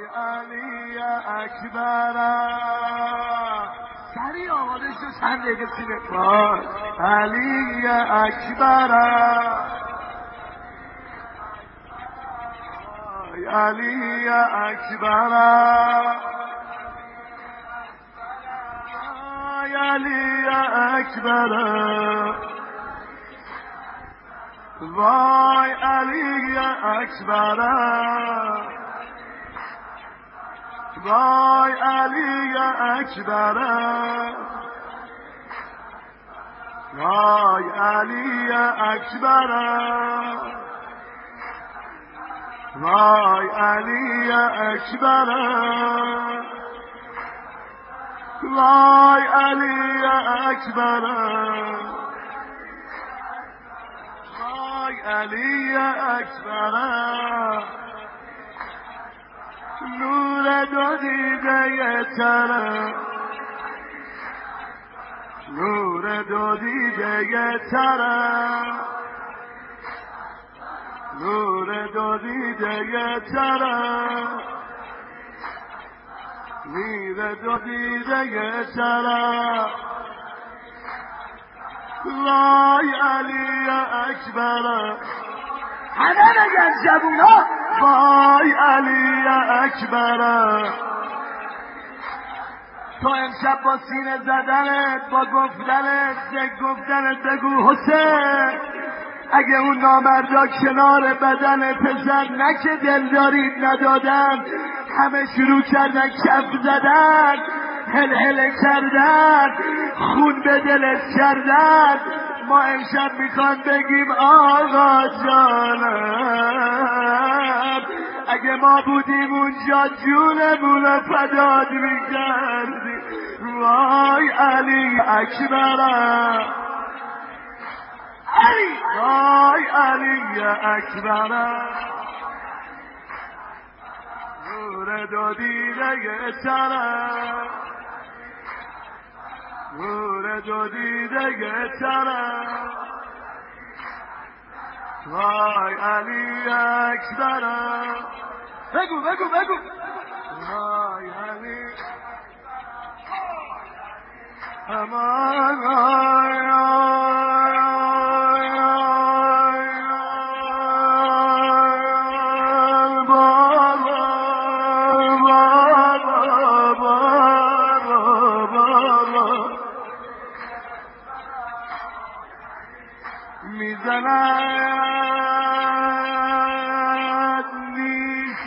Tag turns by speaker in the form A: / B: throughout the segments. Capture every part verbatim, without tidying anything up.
A: علی اکبر سری آماده شو چند دقیقه سینه وای علی اکبر وای علی اکبر وای علی اکبر وای علی اکبر وای علی اکبر وای علی اکبر وای علی اکبر وای علی اکبر وای علی اکبر نور دو دیده تره نور دو دیده تره نور دو دیده تره نور دو دیده تره وای علی اکبر همه بگن جوونا وای علی اکبر تو امشب با سینه زدنت با گفتنت گفتنت بگو حسین اگه اون نامردا کنار بدن پسر نه که دلدارید ندادن همه شروع کردن کف زدن هل هل کردن خون به دلت کردن ما امشب میخوان بگیم آقا جانم اگه ما بودیم اونجا جونمونو فداد میکردیم وای علی اکبر علی وای علی اکبر نور دو دیده سره نور دو دیده سره وای علی اکبر بگو بگو بگو وای علی امان آی آی میزند نیش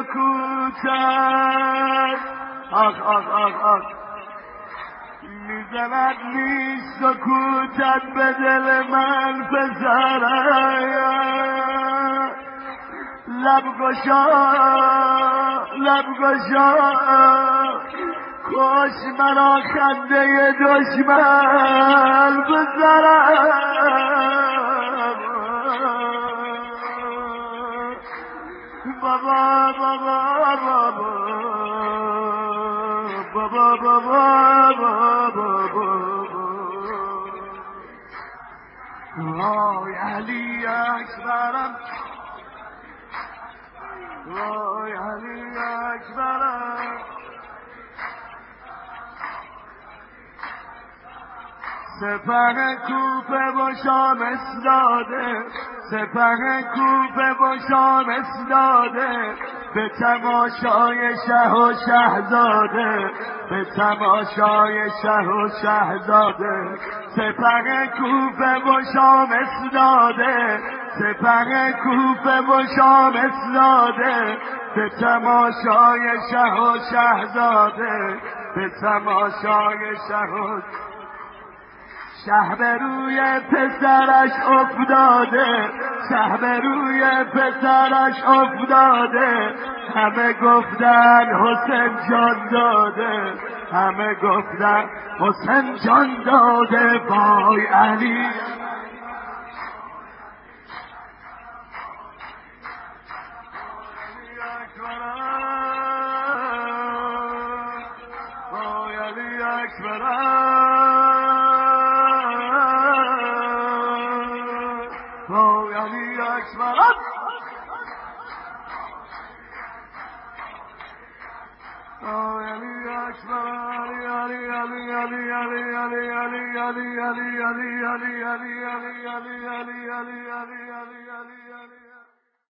A: سکوتت آخ آخ آخ آخ میزند نیش سکوتت به دل من پسره لب گشا لب گشا کاش مرا خنده دشمن بزرم بابا بابا بابا بابا بابا بابا وای علی اکبرم وای علی اکبرم سپه کوفه با شام اسلاده سپه کوفه با شام اسلاده به تماشای شه و شهزاده به تماشای شه و شهزاده سپه کوفه با شام اسلاده سپه کوفه با شام اسلاده به تماشای شه و شهزاده به تماشای شه و شه به روی پسرش افتاده شه به روی پسرش افتاده همه گفتن حسین جان داده همه گفتن حسین جان داده وای علی وای علی اکبر علی اکبر علی علی علی علی علی علی علی علی علی علی علی علی علی علی علی علی علی علی علی